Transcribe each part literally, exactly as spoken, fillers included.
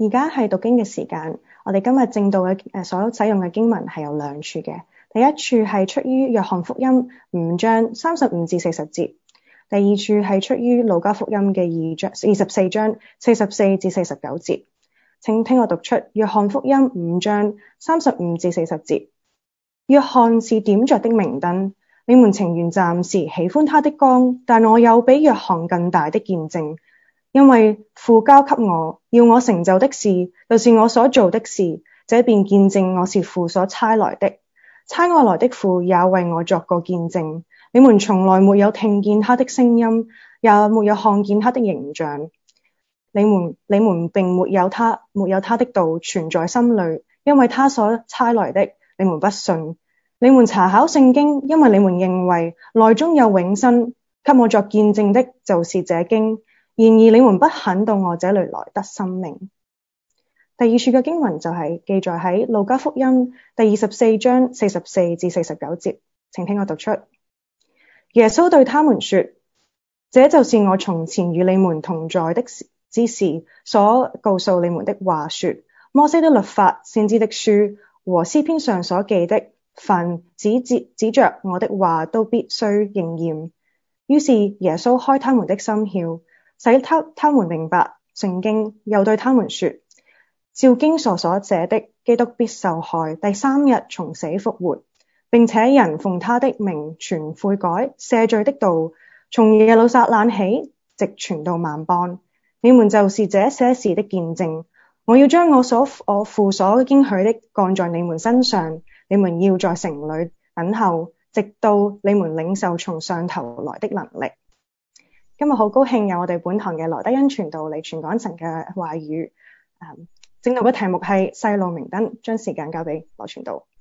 而家係讀經嘅時間，我哋今日正道嘅誒所使用嘅經文係有兩處嘅。第一處係出於約翰福音五章三十五至四十節，第二處係出於路加福音嘅二章二十四章四十四至四十九節。請聽我讀出約翰福音五章三十五至四十節。約翰是點着的明燈，你們情願暫時喜歡他的光，但我有比約翰更大的見證。因為父交給我，要我成就的事，就是我所做的事，這便見證我是父所差來的。差我來的父也為我作過見證。你們從來沒有聽見他的聲音，也沒有看見他的形象。你們你們並沒有他沒有他的道存在心裏，因為他所差來的，你們不信。你們查考聖經，因為你們認為內中有永生，給我作見證的，就是這經。然而你們不肯到我這裏來得生命。第二處嘅經文就係記載喺路加福音第二十四章四十四至四十九節，請聽我讀出。耶穌對他們說：這就是我從前與你們同在的之時所告訴你們的話說，摩西的律法、先知的書和詩篇上所記的，凡指指着我的話都必須應驗。於是耶穌開他們的心竅，使他他們明白聖經，又對他們說：照經上所寫的，基督必受害，第三日從死復活，並且人奉他的名傳悔改赦罪的道，從耶路撒冷起，直傳到萬邦。你們就是這些事的見證。我要將我所我父所應許的降在你們身上，你們要在城裏等候，直到你們領受從上頭來的能力。今日好高興有我哋本堂嘅羅德恩傳道嚟傳講神嘅話語。嗯，正道嘅題目係細路明燈，將時間交俾羅傳道。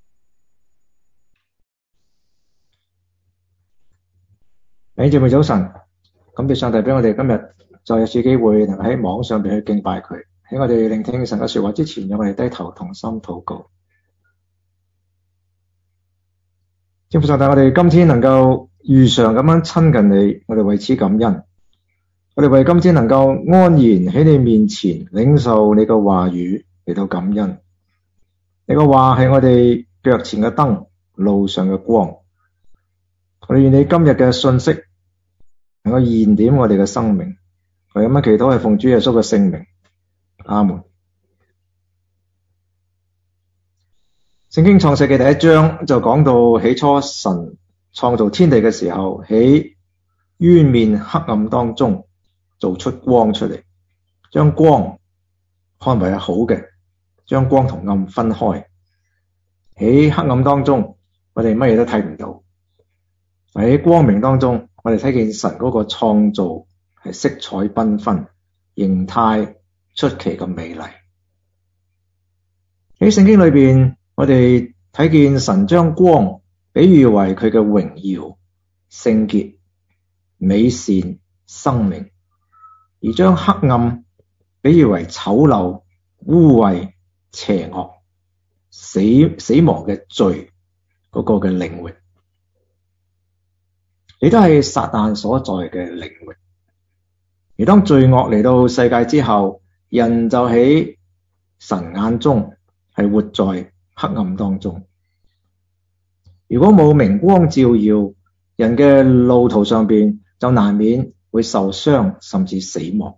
弟兄姊妹早晨，感謝上帝俾我哋今日再一次機會能喺網上邊去敬拜佢。喺我哋聆聽神嘅說話之前，讓我哋低頭同心禱告。天父上帝，我哋今天能夠如常咁樣親近你，我哋為此感恩。我哋為今天能夠安然喺你面前領受你嘅話語嚟到感恩。你嘅話係我哋腳前嘅燈，路上嘅光。我哋願你今日嘅信息能夠燃點我哋嘅生命。我哋咁樣祈禱係奉主耶穌嘅聖名，阿門。聖經創世記第一章就講到起初神創造天地嘅時候，喺淵面黑暗當中做出光出嚟，將光看為係好嘅，將光同暗分開。喺黑暗當中，我哋乜嘢都睇唔到；喺光明當中，我哋睇見神嗰個創造係色彩繽紛，形態出奇咁美麗。喺聖經裏邊，我哋睇見神將光比喻為佢嘅榮耀、聖潔、美善、生命，而將黑暗比喻為醜陋、污穢、邪惡、死死亡嘅罪嗰個嘅領域，亦都係撒旦所在嘅領域。而當罪惡嚟到世界之後，人就喺神眼中係活在黑暗當中。如果冇明光照耀，人嘅路途上邊就難免會受傷，甚至死亡。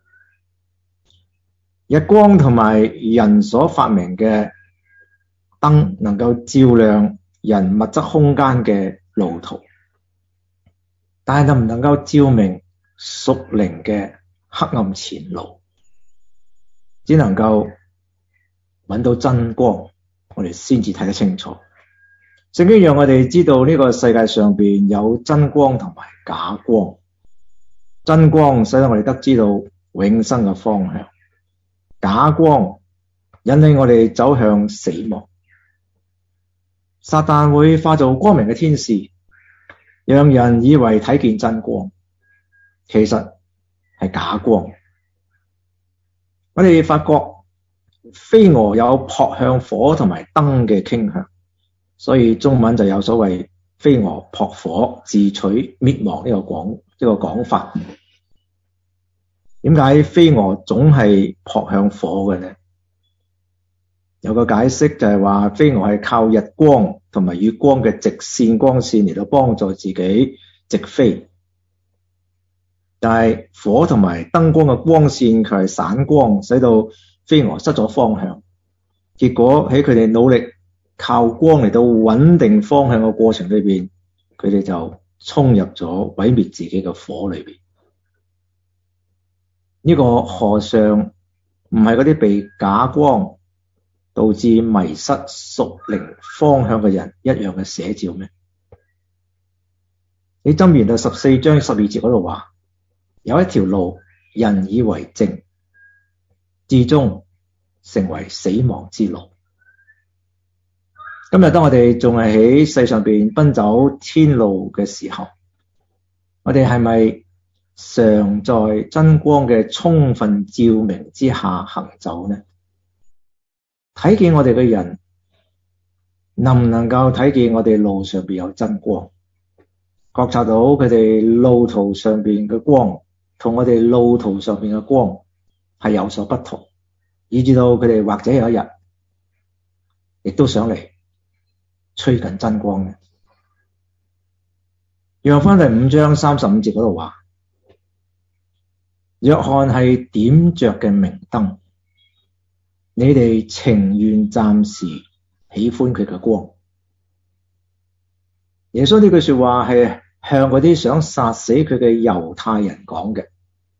日光同埋人所發明嘅燈能夠照亮人物質空間嘅路途，但係能唔能夠照明屬靈嘅黑暗前路？只能夠揾到真光，我哋先至睇得清楚。聖經讓我哋知道呢個世界上邊有真光同埋假光。真光使得我哋得知道永生嘅方向，假光引領我哋走向死亡。撒旦會化做光明嘅天使，讓人以為睇見真光，其實係假光。我哋發覺飛蛾有撲向火同埋燈嘅傾向，所以中文就有所謂飛蛾撲火自取滅亡呢個講呢個講法。 點解飛蛾總係撲向火嘅呢？有個解釋就係話，飛蛾係靠日光同埋月光嘅直線光線嚟到幫助自己直飛，但係火同埋燈光嘅光線佢係散光，使到飛蛾失咗方向。結果喺佢哋努力靠光嚟到穩定方向嘅過程裏邊，佢哋就衝入咗毀滅自己嘅火裏邊。呢個何嘗唔係嗰啲被假光導致迷失屬靈方向嘅人一樣嘅寫照咩？喺箴言第十四章十二節嗰度話，有一條路人以為正，至終成為死亡之路。今日當我哋仲係喺世上邊奔走天路嘅時候，我哋係咪常在真光嘅充分照明之下行走呢？睇見我哋嘅人能唔能夠睇見我哋路上邊有真光，覺察到佢哋路途上邊嘅光同我哋路途上邊嘅光係有所不同，以至到佢哋或者有一日亦都想嚟趨近真光呢？約翰第五章三十五節嗰度話，約翰係點着嘅明燈，你哋情願暫時喜歡佢嘅光。耶穌呢句說話係向嗰啲想殺死佢嘅猶太人講嘅。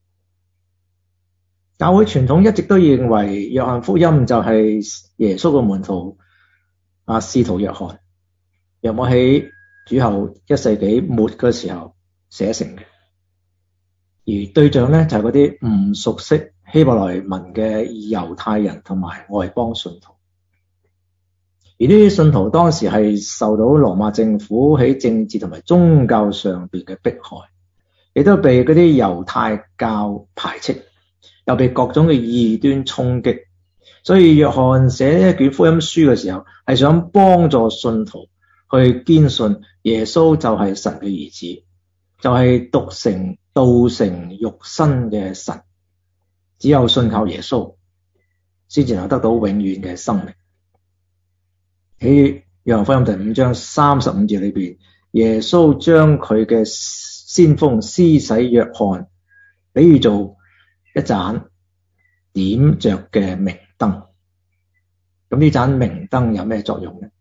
教會傳統一直都認為約翰福音就係耶穌嘅門徒啊，使徒約翰，約莫喺主後一世紀末嘅時候寫成嘅，而對象咧就係嗰啲唔熟悉希伯來文嘅猶太人同埋外邦信徒。而呢啲信徒當時係受到羅馬政府喺政治同埋宗教上邊嘅迫害，亦都被嗰啲猶太教排斥，又被各種嘅異端衝擊。所以約翰寫一卷福音書嘅時候，係想幫助信徒去堅信耶穌就係神嘅兒子，就係獨成道成肉身嘅神。只有信靠耶穌，先至能得到永遠嘅生命。喺約翰福音第五章三十五節裏邊，耶穌將佢嘅先鋒施洗約翰比喻做一盞點着嘅明燈。咁呢盞明燈有咩作用呢？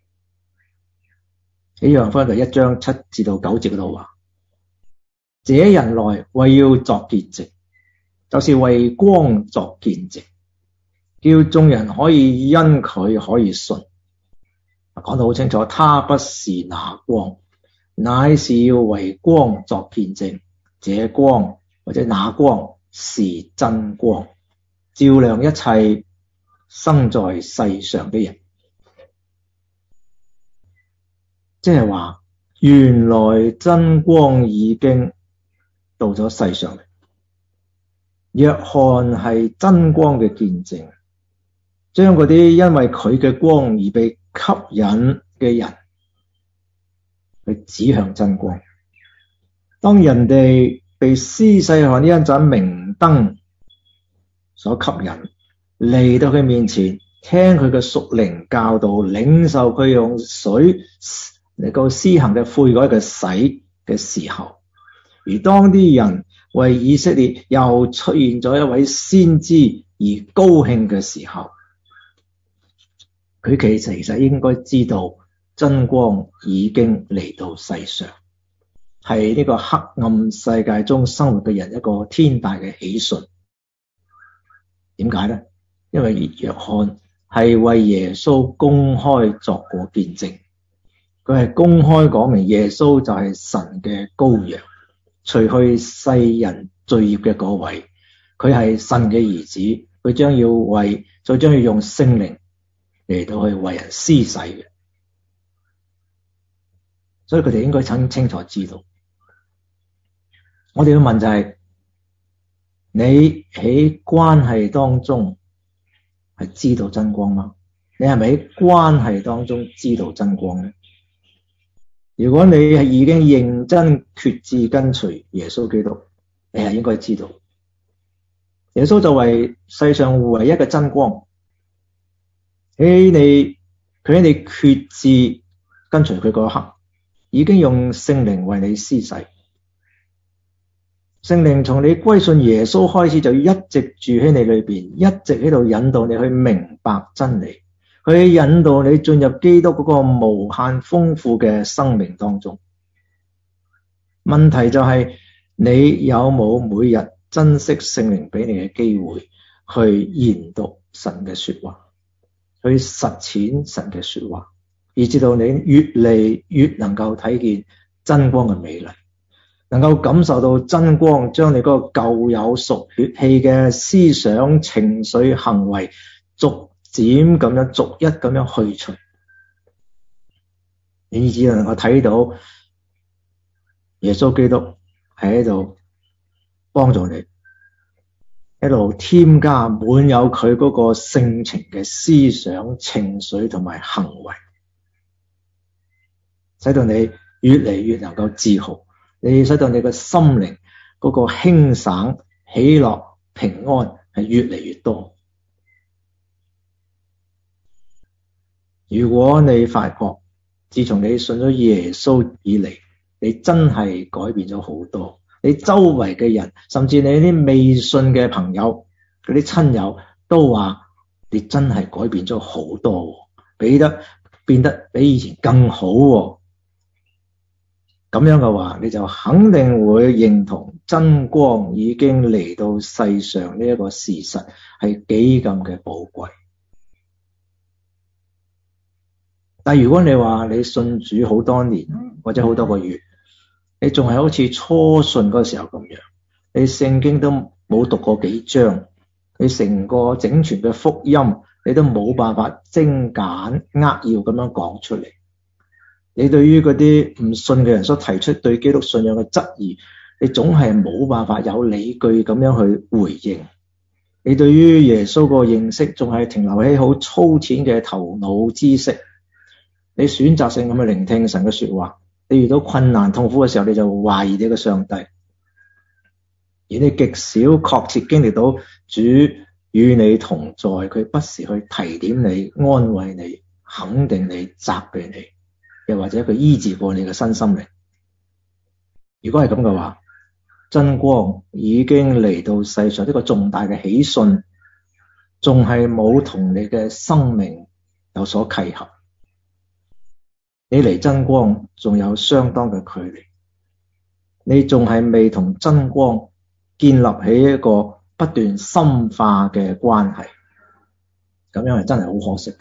喺約翰福音第一章七至到九節嗰度話，這人來為要作見證，就是為光作見證，叫眾人可以因佢可以信。講得好清楚，他不是那光，乃是要為光作見證。這光或者那光是真光，照亮一切生在世上的人。即係話，原來真光已經到咗世上嚟。約翰係真光嘅見證，將嗰啲因為佢嘅光而被吸引嘅人去指向真光。當人哋被施洗約翰呢一盞明燈所吸引，嚟到佢面前聽佢嘅屬靈教導，領受佢用水嚟到施行嘅悔改嘅洗嘅時候，而當啲人為以色列又出現咗一位先知而高興嘅時候，佢其實其實應該知道真光已經嚟到世上，係呢個黑暗世界中生活嘅人一個天大嘅喜訊。點解呢？因為約翰係為耶穌公開作過見證，佢係公開講明耶穌就係神嘅羔羊，除去世人罪孽嘅嗰位，佢係神嘅兒子，佢將要為，再將要用聖靈嚟到去為人施洗嘅。所以佢哋應該清清楚知道。我哋要問就係、是，你喺關係當中係知道真光嗎？你係咪喺關係當中知道真光呢？如果你係已經認真決志跟隨耶穌基督，你係應該知道耶穌就為世上唯一嘅真光，喺你佢喺你決志跟隨佢嗰刻，已經用聖靈為你施洗。聖靈從你歸信耶穌開始就一直住喺你裏邊，一直喺度引導你去明白真理，去引導你進入基督嗰個無限豐富嘅生命當中。問題就係你有冇每日珍惜聖靈俾你嘅機會，去研讀神嘅說話，去實踐神嘅說話，以至到你越嚟越能夠睇見真光嘅美麗，能夠感受到真光將你嗰個舊有屬血氣嘅思想、情緒、行為逐漸咁樣逐一咁樣去除，以至能夠睇到耶穌基督係喺度幫助你，喺度添加滿有佢嗰個性情嘅思想、情緒同埋行為，使到你越嚟越能夠自豪，你使到你嘅心靈嗰個輕省、喜樂、平安係越嚟越多。如果你發覺自從你信咗耶穌以嚟，你真係改變咗好多，你周圍嘅人，甚至你啲未信嘅朋友、嗰啲親友都話你真係改變咗好多，比得變得比以前更好。咁樣嘅話，你就肯定會認同真光已經嚟到世上呢一個事實係幾咁嘅寶貴。但如果你話你信主好多年或者好多個月，你仲係好似初信嗰時候咁樣，你聖經都冇讀過幾章，你成個整全嘅福音你都冇辦法精簡扼要咁樣講出嚟。你對於嗰啲唔信嘅人所提出對基督信仰嘅質疑，你總係冇辦法有理據咁樣去回應。你對於耶穌個認識仲係停留喺好粗淺嘅頭腦知識。你選擇性咁去聆聽神嘅說話，你遇到困難痛苦嘅時候，你就懷疑你嘅上帝，而你極少確切經歷到主與你同在，佢不時去提點你、安慰你、肯定你、責備你，又或者佢醫治過你嘅身心靈。如果係咁嘅話，真光已經嚟到世上，呢個重大嘅喜訊仲係冇同你嘅生命有所契合。你離真光仲有相當嘅距離，你仲係未同真光建立起一個不斷深化嘅關係，咁樣係真係好可惜嘅。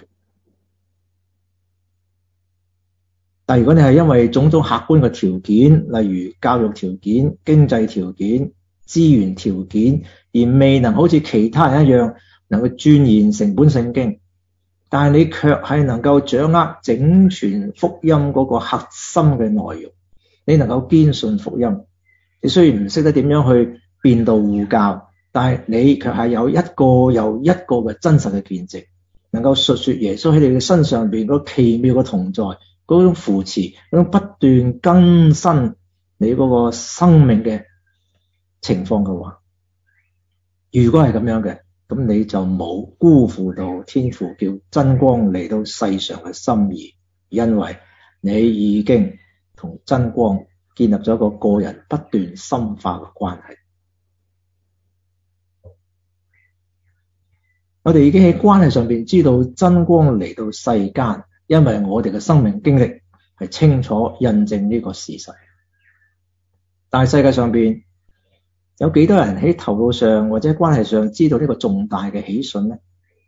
但如果你係因為種種客觀嘅條件，例如教育條件、經濟條件、資源條件，而未能好似其他人一樣能夠鑽研成本聖經，但係你卻係能夠掌握整全福音嗰個核心嘅內容，你能夠堅信福音。你雖然唔識得點樣去辯道護教，但係你卻係有一個又一個嘅真實嘅見證，能夠述說耶穌喺你嘅身上邊嗰奇妙嘅同在，嗰種扶持，嗰種不斷更新你嗰個生命嘅情況嘅話，如果係咁樣嘅，咁你就冇辜負到天父叫真光嚟到世上嘅心意，因為你已經同真光建立咗一個個人不斷深化嘅關係。我哋已經喺關係上邊知道真光嚟到世間，因為我哋嘅生命經歷係清楚印證呢個事實。但係世界上邊有幾多人喺頭腦上或者關係上知道呢個重大嘅喜訊呢？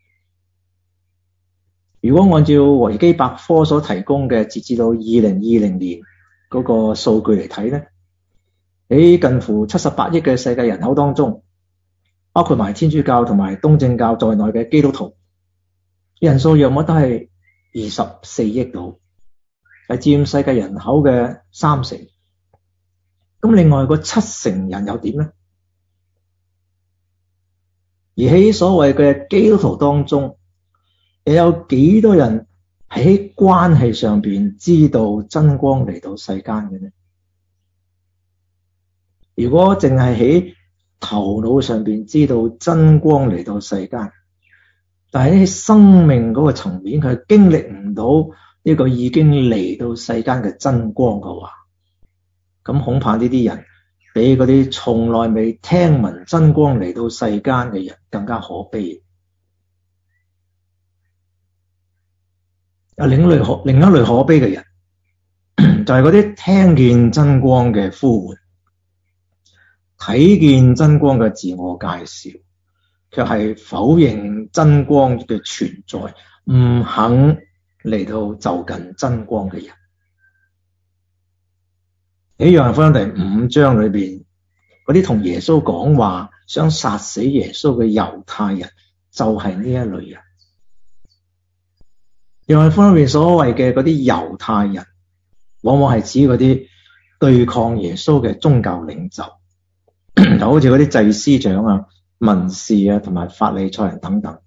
如果按照維基百科所提供嘅截至到二零二零年嗰個數據嚟睇呢，喺近乎七十八億嘅世界人口當中，包括埋天主教同埋東正教在內嘅基督徒人數約莫都係二十四億度，係佔世界人口嘅三成。咁另外個七成人又點呢？而喺所謂嘅基督徒當中，又有幾多人喺關係上邊知道真光嚟到世間嘅呢？如果淨係喺頭腦上邊知道真光嚟到世間，但係喺生命嗰個層面，佢係經歷唔到呢個已經嚟到世間嘅真光嘅話，咁恐怕呢啲人比嗰啲從來未聽聞真光嚟到世間嘅人更加可悲。有另一類可另一類可悲嘅人，就係嗰啲聽見真光嘅呼喚，睇見真光嘅自我介紹，卻係否認真光嘅存在，唔肯嚟到就近真光嘅人。喺約翰福音第五章裏邊，嗰啲同耶穌講話想殺死耶穌嘅猶太人，就係呢一類人。約翰福音裏邊所謂嘅嗰啲猶太人，往往係指嗰啲對抗耶穌嘅宗教領袖，就好似嗰啲祭司長啊、文士啊同埋法利賽人等等。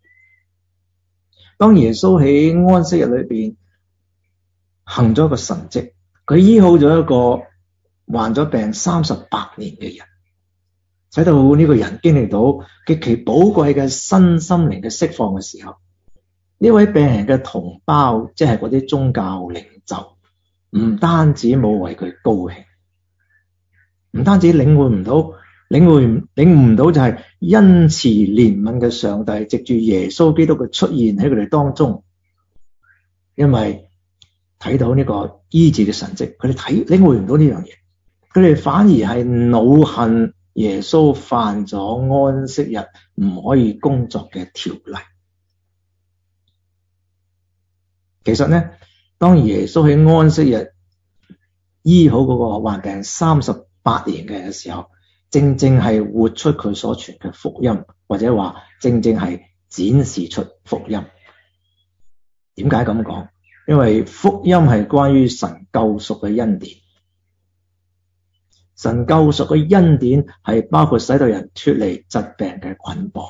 當耶穌喺安息日裏邊行咗一個神蹟，佢醫好咗一個患咗病三十八年嘅人，使到呢個人經歷到極其寶貴嘅身心靈嘅釋放嘅時候，呢位病人嘅同胞，即係嗰啲宗教領袖，唔單止冇為佢高興，唔單止領會唔到，領會領悟唔到就係恩慈憐憫嘅上帝藉住耶穌基督嘅出現喺佢哋當中，因為睇到呢個醫治嘅神蹟，佢哋睇領會唔到呢樣嘢，佢哋反而係惱恨耶穌犯咗安息日唔可以工作嘅條例。其實呢，當耶穌喺安息日醫好嗰個患病三十八年嘅人嘅時候，正正係活出佢所傳嘅福音，或者話正正係展示出福音。點解咁講？因為福音係關於神救贖嘅恩典，神救贖嘅恩典係包括使到人脫離疾病嘅捆綁。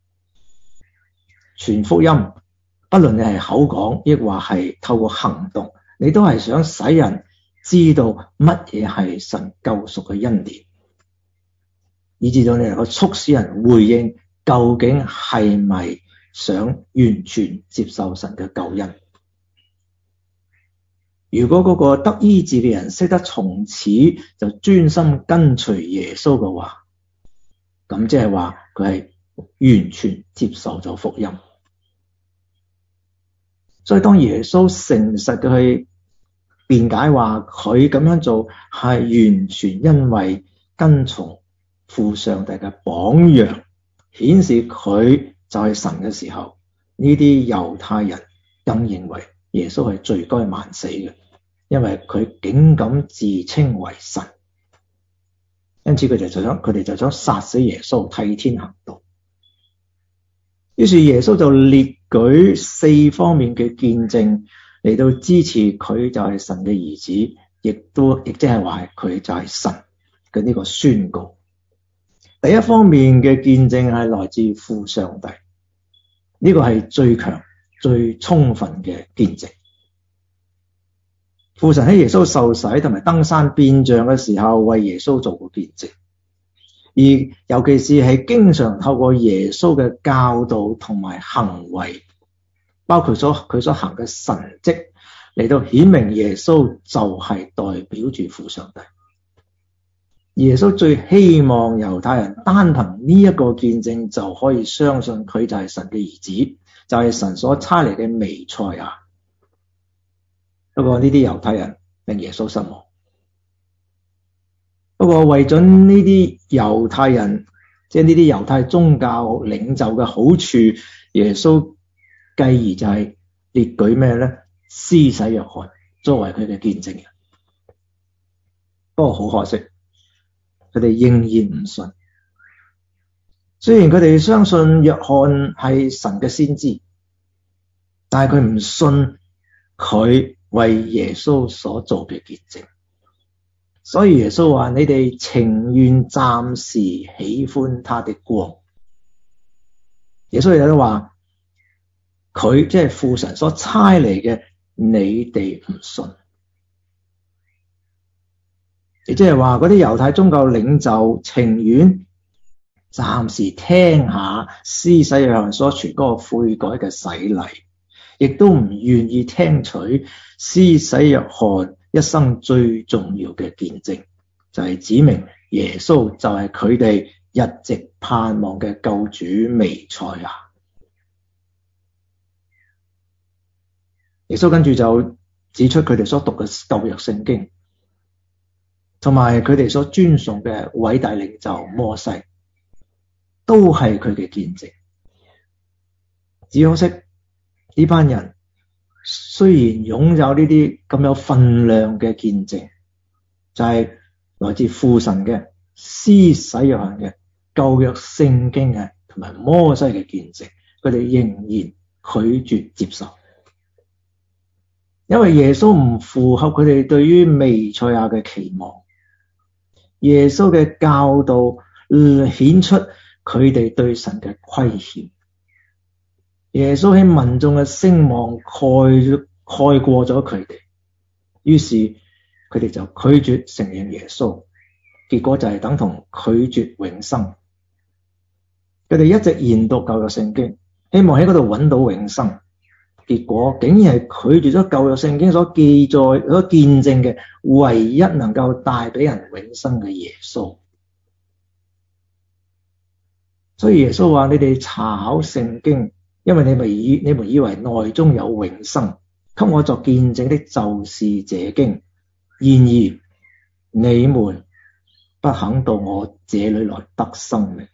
傳福音，不論你係口講，亦或係透過行動，你都係想使人知道乜嘢係神救贖嘅恩典，以至到你能夠促使人回應究竟係咪想完全接受神嘅救恩。如果嗰個得醫治嘅人識得從此就專心跟隨耶穌嘅話，咁即係話佢係完全接受咗福音。所以當耶穌誠實嘅去辯解話佢咁樣做係完全因為跟從父上帝嘅榜樣，顯示佢就係神嘅時候，呢啲猶太人更認為耶穌係罪該萬死嘅，因為佢竟敢自稱為神，因此佢哋就想佢哋就想殺死耶穌，替天行道。於是耶穌就列舉四方面嘅見證嚟到支持佢就係神嘅兒子，亦都亦即係話佢就係神嘅呢個宣告。第一方面嘅見證係來自父上帝，呢個係最強最充分嘅見證。父神喺耶穌受洗同埋登山變像嘅時候為耶穌做過見證，而尤其是係經常透過耶穌嘅教導同埋行為，包括咗佢所行嘅神蹟嚟到顯明耶穌就係代表住父上帝。耶穌最希望猶太人單憑呢一個見證就可以相信佢就係神嘅兒子，就係神所差嚟嘅彌賽亞。不過呢啲猶太人令耶穌失望。不過為咗呢啲猶太人，即係呢啲猶太宗教領袖嘅好處，耶穌繼而就係列舉咩咧？施洗約翰作為佢嘅見證人。不過好可惜，佢哋仍然唔信。雖然佢哋相信約翰係神嘅先知，但係佢唔信佢為耶穌所做嘅見證。所以耶穌話：你哋情願暫時喜歡他的光。耶穌亦都話佢即係父神所差嚟嘅，你哋唔信。亦即係話嗰啲猶太宗教領袖情願暫時聽下施洗約翰所傳嗰個悔改嘅洗禮，亦都唔願意聽取施洗約翰一生最重要嘅見證，就係指明耶穌就係佢哋一直盼望嘅救主彌賽亞。耶穌跟住就指出佢哋所讀嘅舊約聖經，同埋佢哋所尊崇嘅偉大領袖摩西，都係佢嘅見證。只可惜呢班人雖然擁有呢啲咁有分量嘅見證，就係、是、來自父神嘅、施洗約翰嘅、舊約聖經嘅同埋摩西嘅見證，佢哋仍然拒絕接受，因為耶穌唔符合佢哋對於彌賽亞嘅期望。耶穌嘅教導顯出佢哋對神嘅虧欠。耶穌喺民眾嘅聲望蓋蓋過咗佢哋，於是佢哋就拒絕承認耶穌，結果就係等同拒絕永生。佢哋一直研讀舊約聖經，希望喺嗰度揾到永生，結果竟然係拒絕咗舊約聖經所記載、所見證嘅唯一能夠帶俾人永生嘅耶穌。所以耶穌話：你哋查考聖經，因為你們以你們以為內中有永生，給我作見證的就是這經。然而你們不肯到我這裏來得生命。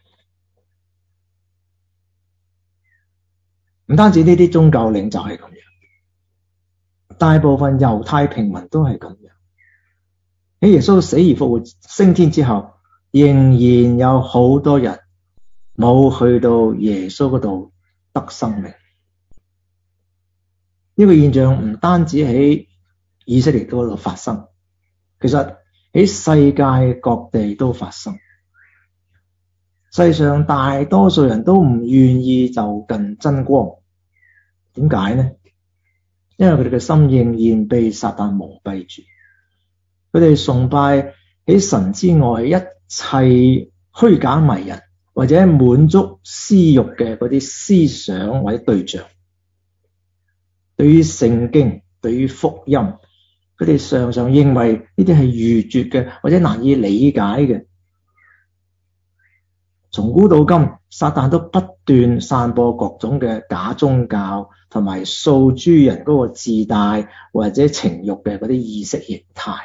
唔單止呢啲宗教領袖係咁樣，大部分猶太平民都係咁樣。喺耶穌死而復活升天之後，仍然有好多人冇去到耶穌嗰度得生命。呢個現象唔單止喺以色列嗰度發生，其實喺世界各地都發生。世上大多數人都唔願意就近真光，點解呢？因為佢哋嘅心仍然被撒旦蒙蔽住，佢哋崇拜喺神之外一切虛假迷人或者滿足私欲嘅嗰啲思想或者對象。對於聖經，對於福音，佢哋常常認為呢啲係愚拙嘅或者難以理解嘅。從古到今，撒旦都不斷散播各種嘅假宗教，同埋訴諸人嗰個自大或者情慾嘅嗰啲意識形態。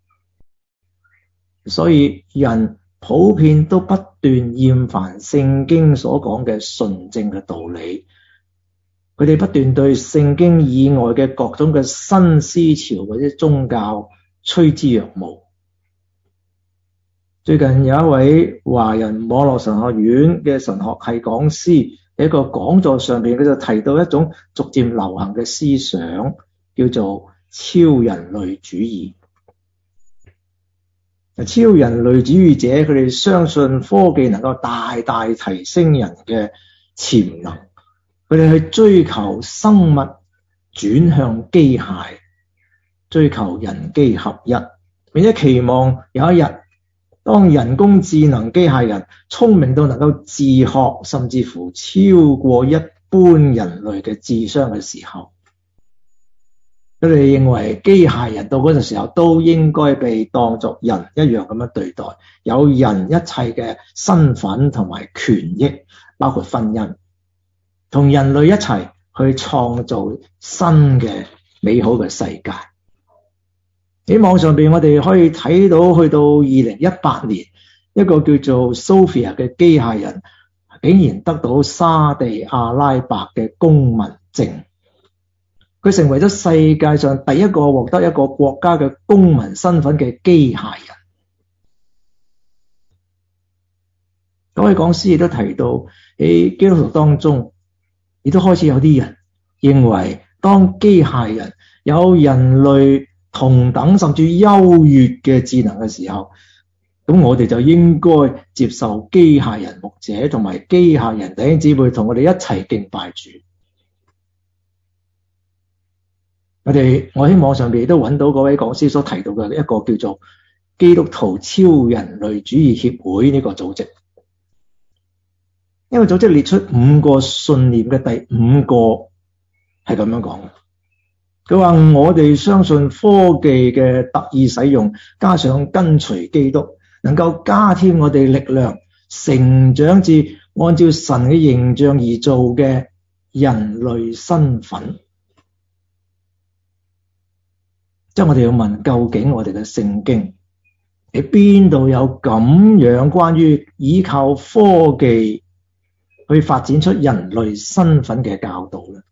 所以人普遍都不斷厭煩聖經所講嘅純正嘅道理，佢哋不斷對聖經以外嘅各種嘅新思潮或者宗教趨之若鶩。最近有一位華人網絡神學院嘅神學系講師喺一個講座上邊，佢就提到一種逐漸流行嘅思想，叫做超人類主義。超人類主義者，佢哋相信科技能夠大大提升人嘅潛能，佢哋去追求生物轉向機械，追求人機合一，並且期望有一日，當人工智能機械人聰明到能夠自學，甚至乎超過一般人類嘅智商嘅時候，佢哋認為機械人到嗰陣時候都應該被當作人一樣咁樣對待，有人一切嘅身份同埋權益，包括婚姻，同人類一齊去創造新嘅美好嘅世界。喺網上邊，我哋可以睇到去到二零一八年，一個叫做 Sophia 嘅機械人竟然得到沙地阿拉伯嘅公民證，佢成為咗世界上第一個獲得一個國家嘅公民身份嘅機械人。嗰位講師亦都提到，喺基督徒當中，亦都開始有啲人認為，當機械人有人類同等甚至優越嘅智能嘅時候，咁我哋就應該接受機械人牧者同埋機械人弟兄姊妹同我哋一齊敬拜主。我哋我喺網上邊亦都揾到嗰位講師所提到嘅一個叫做基督徒超人類主義協會呢個組織。 因為組織列出五個信念嘅第五個係咁樣講嘅。佢話我哋相信科技嘅特意使用，加上跟隨基督，能夠加添我哋力量，成長至按照神嘅形象而做嘅人類身份。即係我哋要問，究竟我哋嘅聖經喺邊度有咁樣關於依靠科技去發展出人類身份嘅教導呢？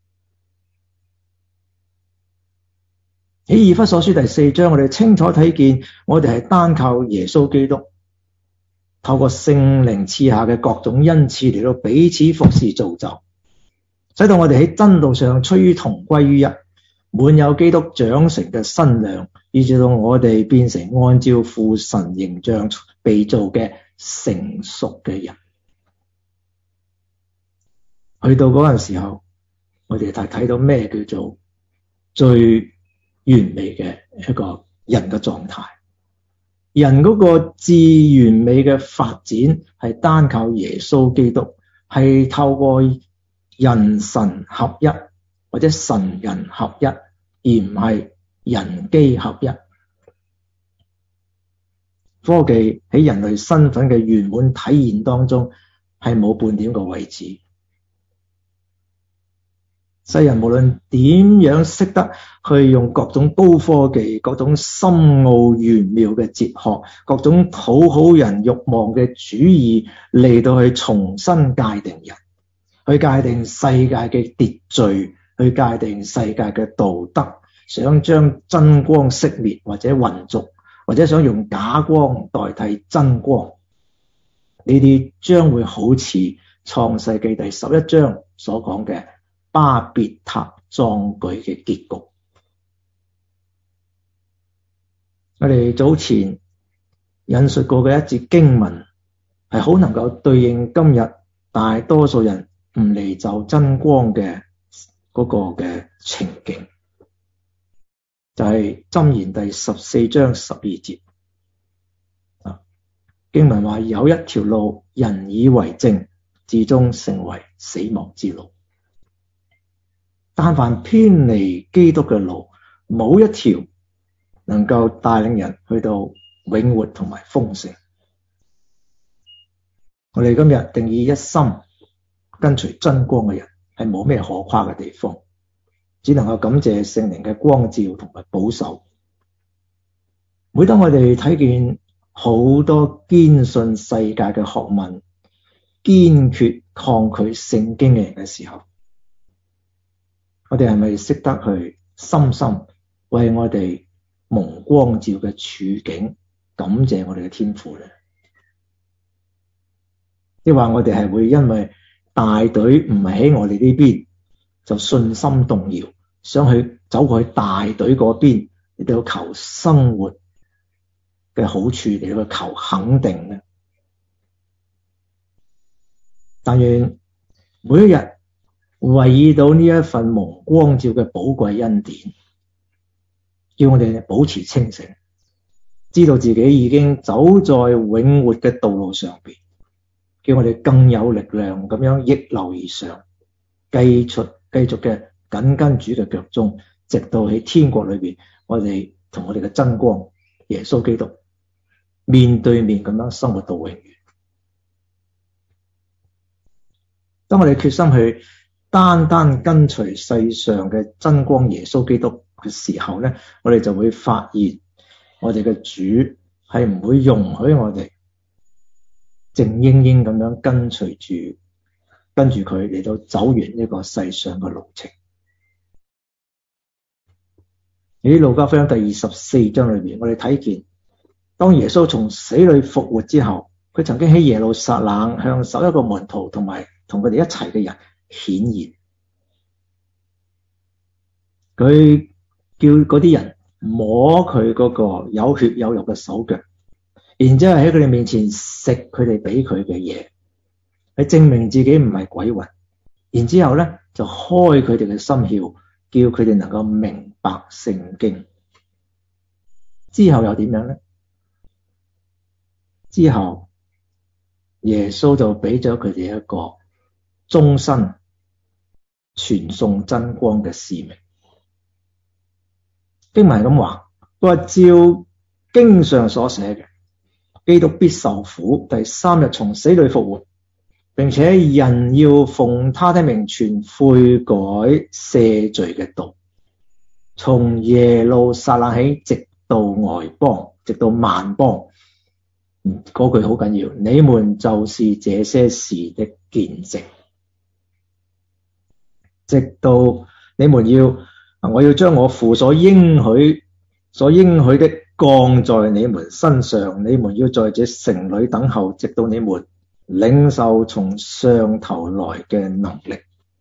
喺以弗所書第四章，我哋清楚睇見，我哋係單靠耶穌基督，透過聖靈賜下嘅各種恩賜嚟到彼此服侍造就，使到我哋喺真道上趨於同歸於一，滿有基督長成嘅身量，以至到我哋變成按照父神形象被造嘅成熟嘅人。去到嗰陣時候，我哋就睇到咩叫做最完美嘅一個人嘅狀態。人嗰個至完美嘅發展係單靠耶穌基督，係透過人神合一或者神人合一，而唔係人機合一。科技喺人類身份嘅圓滿體現當中係冇半點個位置。世人無論點樣識得去用各種高科技、各種深奧玄妙嘅哲學、各種討好人慾望嘅主義嚟到去重新界定人，去界定世界嘅秩序，去界定世界嘅道德，想將真光熄滅或者混濁，或者想用假光代替真光，呢啲將會好似創世記第十一章所講嘅巴別塔壯舉嘅結局。我哋早前引述過嘅一節經文係好能夠對應今日大多數人唔離就真光嘅嗰個嘅情景，就係箴言第十四章十二節。經文話，有一條路人以為正，至終成為死亡之路。但凡偏離基督嘅路，冇一條能夠帶領人去到永活同埋豐盛。我哋今日定義一心跟隨真光嘅人係冇咩可誇嘅地方，只能夠感謝聖靈嘅光照同埋保守。每當我哋睇見好多堅信世界嘅學問，堅決抗拒聖經嘅人嘅時候，我哋係咪識得去深深為我哋蒙光照嘅處境感謝我哋嘅天父呢？即係話我哋係會因為大隊唔係喺我哋呢邊就信心動搖，想去走過去大隊嗰邊嚟到求生活嘅好處，嚟到求肯定呢？但願每一日為意到呢一份蒙光照嘅寶貴恩典，叫我哋保持清醒，知道自己已經走在永活嘅道路上邊，叫我哋更有力量咁樣逆流而上，繼續繼續嘅緊跟主嘅腳蹤，直到喺天國裏邊，我哋同我哋嘅真光耶穌基督面對面咁樣生活到永遠。當我哋決心去單單跟隨世上嘅真光耶穌基督嘅時候咧，我哋就會發現我哋嘅主係唔會容許我哋靜英英咁樣跟隨住跟住佢嚟到走完呢個世上嘅路程。喺路加福音第二十四章裏邊，我哋睇見當耶穌從死裏復活之後，佢曾經喺耶路撒冷向十一個門徒同埋同佢哋一齊嘅人顯現，佢叫嗰啲人摸佢嗰個有血有肉嘅手腳，然之後喺佢哋面前食佢哋俾佢嘅嘢，去證明自己唔係鬼魂。然之後咧就開佢哋嘅心竅，叫佢哋能夠明白聖經。之後又點樣咧？之後耶穌就俾咗佢哋一個終身傳送真光嘅使命。經文係咁話，佢話照經上所寫嘅，基督必受苦，第三日從死裏復活，並且人要奉他的名傳悔改赦罪嘅道，從耶路撒冷起，直到外邦，直到萬邦。嗯，嗰句好緊要，你們就是這些事的見證。直到你們要，我要將我父所應許所應許的降在你們身上，你們要在這城裏等候，直到你們領受從上頭來嘅能力。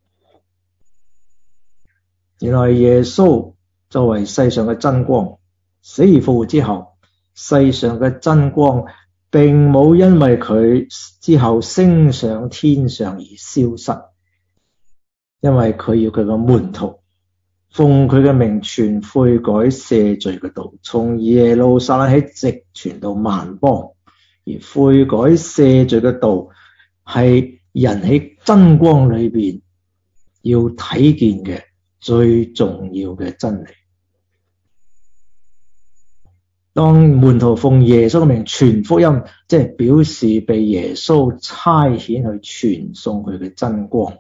原來耶穌作為世上嘅真光，死而復活之後，世上嘅真光並冇因為佢之後升上天上而消失，因為佢要佢嘅門徒奉佢嘅名傳悔改赦罪嘅道，從耶路撒冷起，直傳到萬邦。而悔改赦罪嘅道係人喺真光裏邊要睇見嘅最重要嘅真理。當門徒奉耶穌嘅名傳福音，即係表示被耶穌差遣去傳送佢嘅真光。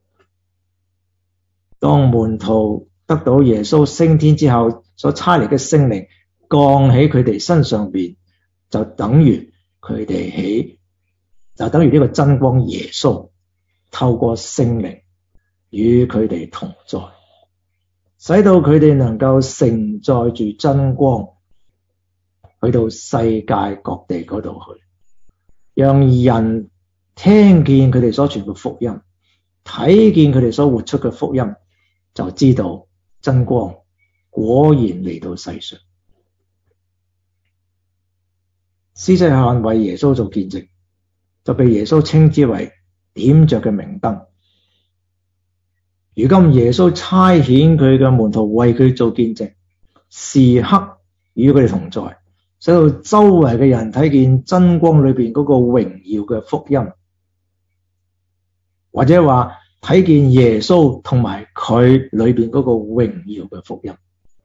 當門徒得到耶穌升天之後所差嚟嘅聖靈降喺佢哋身上邊，就等於佢哋起，就等於呢個真光耶穌透過聖靈與佢哋同在，使到佢哋能夠承載住真光去到世界各地嗰度去，讓人聽見佢哋所傳嘅福音，睇見佢哋所活出嘅福音，就知道真光果然嚟到世上。施洗約翰為耶穌做見證，就被耶穌稱之為點着嘅明燈。如今耶穌差遣佢嘅門徒為佢做見證，時刻與佢哋同在，使到周圍嘅人睇見真光裏邊嗰個榮耀嘅福音，或者話睇見耶穌同埋佢裏邊嗰個榮耀嘅福音。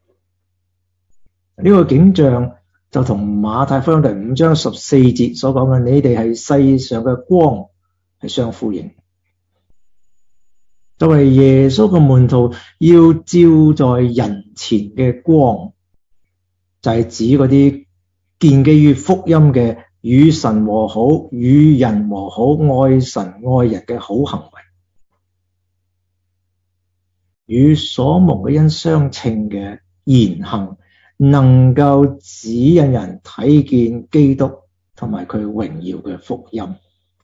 呢個景象就同馬太福音第五章十四節所講嘅你哋係世上嘅光係相呼應。作為耶穌嘅門徒要照在人前嘅光，就係指嗰啲建基於福音嘅與神和好、與人和好、愛神愛人嘅好行為，與所蒙嘅恩相稱嘅言行，能夠指引人睇見基督同埋佢榮耀嘅福音。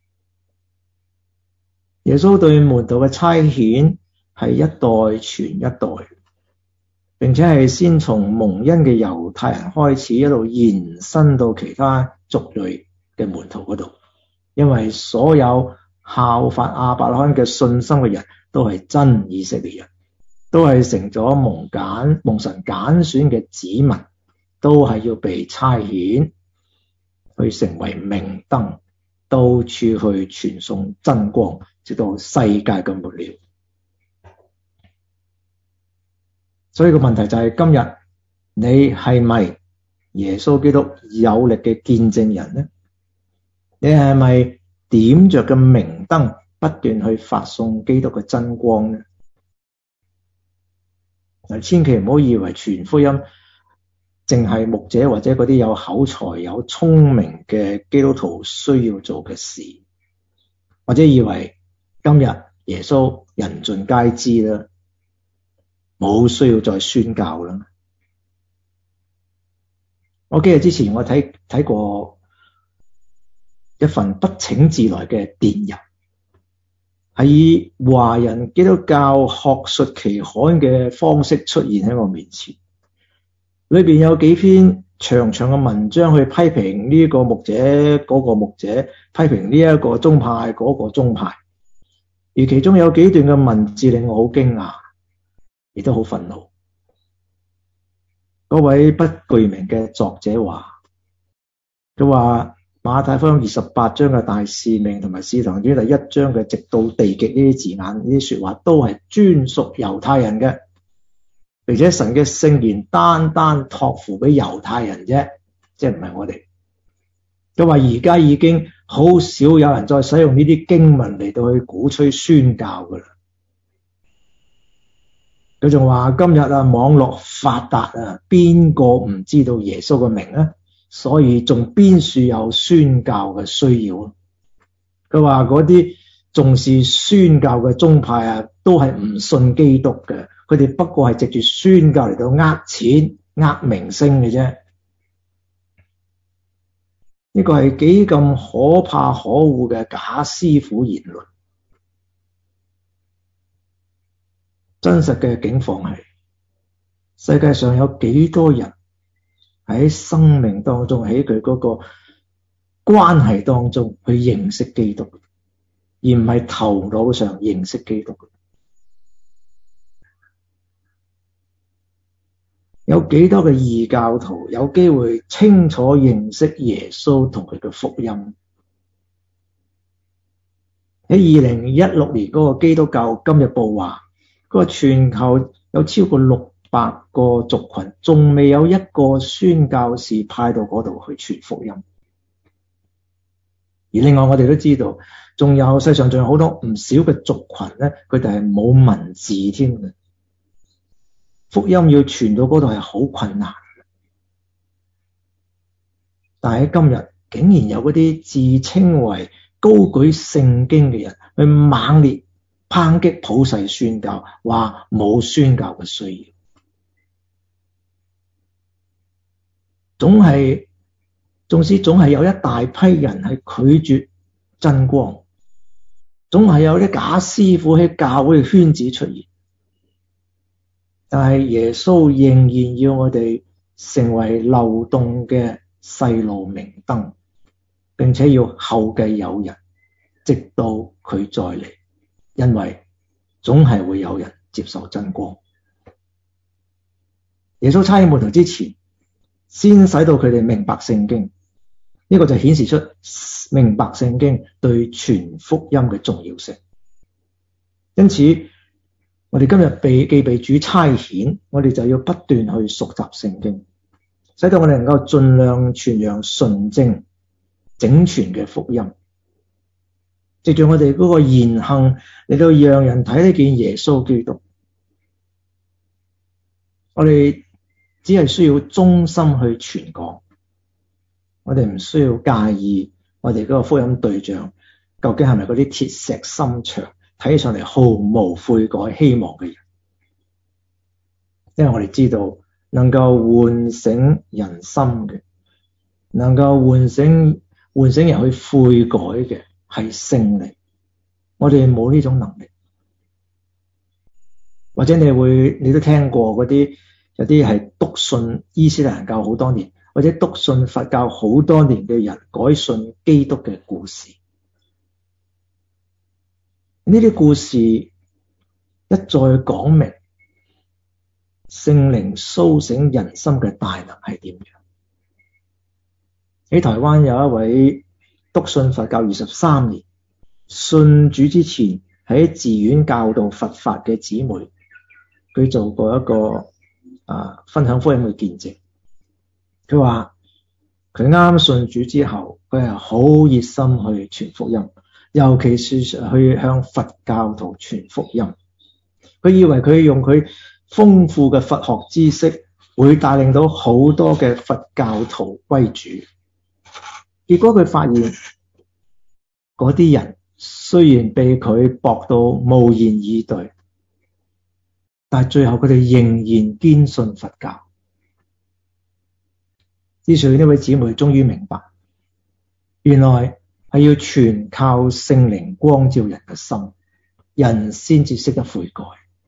耶穌對門徒嘅差遣係一代傳一代，並且係先從蒙恩嘅猶太人開始，一路延伸到其他族裔嘅門徒嗰度。因為所有效法亞伯拉罕嘅信心嘅人都係真以色列人，都係成咗蒙揀蒙神揀選嘅子民，都係要被差遣去成為明燈，到處去傳送真光，直到世界嘅末了。所以個問題就係今日你係咪耶穌基督有力嘅見證人呢？你係咪點着嘅明燈，不斷去發送基督嘅真光呢？嗱，千祈唔好以為傳福音淨係牧者或者嗰啲有口才有聰明嘅基督徒需要做嘅事，或者以為今日耶穌人盡皆知啦，冇需要再宣教啦。我幾日之前我睇睇過一份不請自來嘅電郵，係以華人基督教學術期刊嘅方式出現喺我面前，裏邊有幾篇長長嘅文章去批評呢個牧者嗰個牧者，批評呢一個宗派嗰個宗派，而其中有幾段嘅文字令我好驚訝，亦都好憤怒。嗰位不具名嘅作者話，佢話馬太福音二十八章嘅大使命同埋使徒行傳第一章嘅直到地極呢啲字眼，呢啲說話都係專屬猶太人嘅，並且神嘅聖言單單託付俾猶太人啫，即係唔係我哋。佢話而家已經好少有人再使用呢啲經文嚟到去鼓吹宣教噶啦。佢仲話今日啊，網絡發達啊，邊個唔知道耶穌嘅名啊？所以仲邊處有宣教嘅需要啊？佢話嗰啲重視宣教嘅宗派啊，都係唔信基督嘅，佢哋不過係藉住宣教嚟到呃錢、呃明星嘅啫。呢個係幾咁可怕可惡嘅假師傅言論。真實嘅境況係，世界上有幾多人喺生命當中，喺佢嗰個關係當中去認識基督，而唔係頭腦上認識基督。有幾多嘅異教徒有機會清楚認識耶穌同佢嘅福音？喺二零一六年嗰個基督教今日報話，嗰個全球有超過六百個族群，仲未有一個宣教士派到嗰度去傳福音。而另外我哋都知道，仲有世上仲有好多唔少嘅族群咧，佢哋係冇文字添嘅。福音要傳到嗰度係好困難，但係喺今日竟然有嗰啲自稱為高舉聖經嘅人去猛烈抨擊普世宣教，話冇宣教嘅需要，總係，縱使總係有一大批人係拒絕真光，總係有啲假師傅喺教會嘅圈子出現。但係耶穌仍然要我哋成為流動嘅細路明燈，並且要後繼有人，直到佢再嚟，因為總係會有人接受真光。耶穌差遣門徒之前，先使到佢哋明白聖經，呢個就顯示出明白聖經對傳福音嘅重要性。因此我哋今日被既被主差遣，我哋就要不斷去熟習聖經，使到我哋能夠盡量傳揚純正整全嘅福音，藉住我哋嗰個言行嚟到讓人睇得見耶穌基督。我哋只係需要忠心去傳講，我哋唔需要介意我哋嗰個福音對象究竟係咪嗰啲鐵石心腸，睇起上嚟毫無悔改希望嘅人。因為我哋知道能夠喚醒人心嘅，能夠喚醒喚醒人去悔改嘅係聖靈，我哋冇呢種能力。或者你會你都聽過嗰啲有啲係篤信伊斯蘭教好多年，或者篤信佛教好多年嘅人改信基督嘅故事。呢啲故事一再講明聖靈甦醒人心嘅大能係點樣。喺台灣有一位篤信佛教二十三年，信主之前喺寺院教導佛法嘅姊妹，佢做過一個啊分享福音嘅見證。佢話佢啱信主之後，佢係好熱心去傳福音，尤其是去向佛教徒傳福音。佢以為佢用佢豐富嘅佛學知識會帶領到好多嘅佛教徒歸主，結果佢發現嗰啲人雖然被佢駁到無言以對，但係最後佢哋仍然堅信佛教。於是呢位姊妹終於明白，原來係要全靠聖靈光照人嘅心，人先至識得悔改。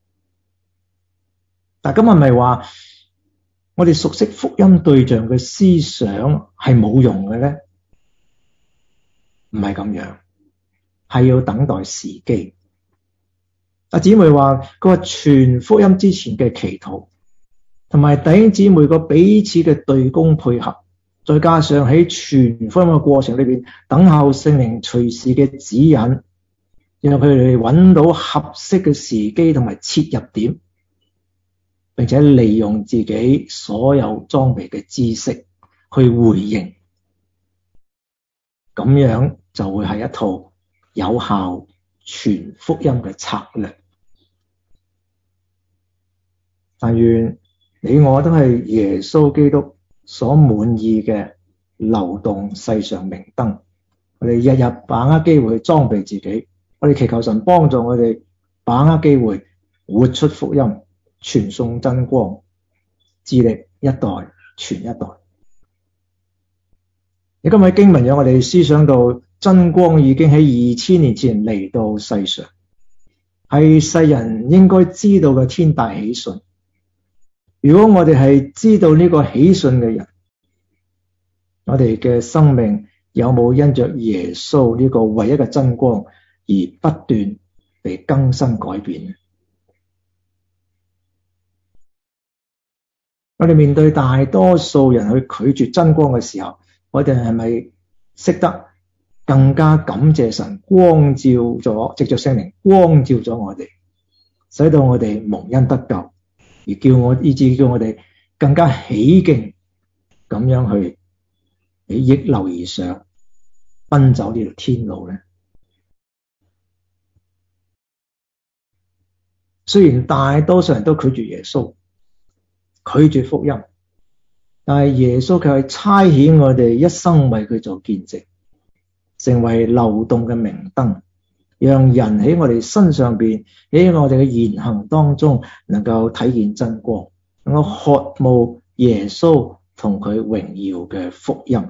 但今日咪話我哋熟悉福音對象嘅思想係冇用嘅咧？唔係咁樣，係要等待時機。阿姊妹話佢話傳福音之前嘅祈禱，同埋弟兄姊妹個彼此嘅對攻配合， 再加上喺傳福音嘅過程裏邊，等候聖靈隨時嘅指引，讓佢哋揾到合適嘅時機同埋切入點，並且利用自己所有裝備嘅知識去回應，咁樣就會係一套有效傳福音嘅策略。但願你我都係耶穌基督所滿意嘅流動世上明燈，我哋日日把握機會去裝備自己，我哋祈求神幫助我哋把握機會活出福音，傳送真光，致力一代傳一代。你今日經文讓我哋思想到真光已經喺二千年前嚟到世上，係世人應該知道嘅天大喜訊。如果我哋係知道呢個喜訊嘅人，我哋嘅生命有冇因着耶穌呢個唯一嘅真光而不斷被更新改變？我哋面對大多數人去拒絕真光嘅時候，我哋係咪識得更加感謝神光照咗，藉着聖靈光照咗我哋，使到我哋蒙恩得救？而叫我以致叫我哋更加起勁咁樣去逆流而上，奔走呢條天路咧。雖然大多數人都拒絕耶穌，拒絕福音，但係耶穌卻係差遣我哋一生為佢做見證，成為流動嘅明燈，讓人喺我哋身上邊，喺我哋嘅言行當中，能夠體現真光，能夠渴慕耶穌同佢榮耀嘅福音。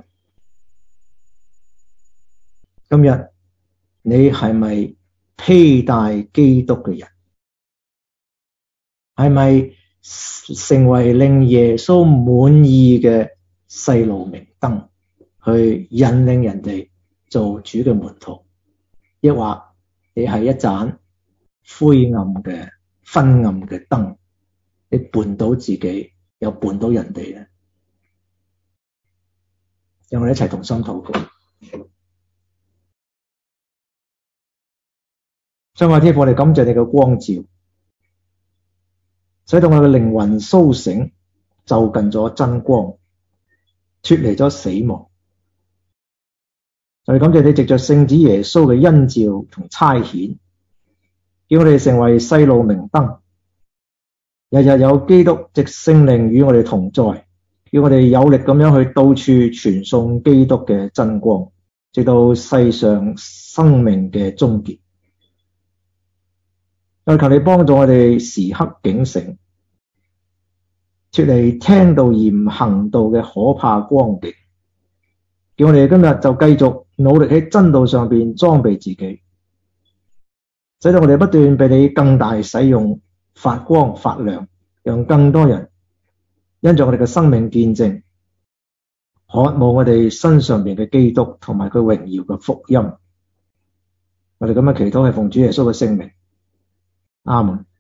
今日你係咪披戴基督嘅人？係咪成為令耶穌滿意嘅細路明燈，去引領人哋做主嘅門徒？抑或你係一盞灰暗嘅昏暗嘅燈，你絆倒自己又絆倒人哋咧？讓我哋一齊同心禱告。親愛的天父，我哋感謝你嘅光照，使到我哋嘅靈魂甦醒，就近咗真光，脫離咗死亡。我哋感謝你藉着聖子耶穌嘅恩召同差遣，叫我哋成為細路明燈，日日有基督藉聖靈與我哋同在，叫我哋有力咁樣去到處傳送基督嘅真光，直到世上生命嘅終結。我求你幫助我哋時刻警醒，脫離聽道而唔行道嘅可怕光景，叫我哋今日就繼續努力喺真道上邊裝備自己，使到我哋不斷被你更大使用，發光發亮，讓更多人因着我哋嘅生命見證，渴慕我哋身上邊嘅基督同埋佢榮耀嘅福音。我哋咁樣祈禱係奉主耶穌嘅聖名，阿門。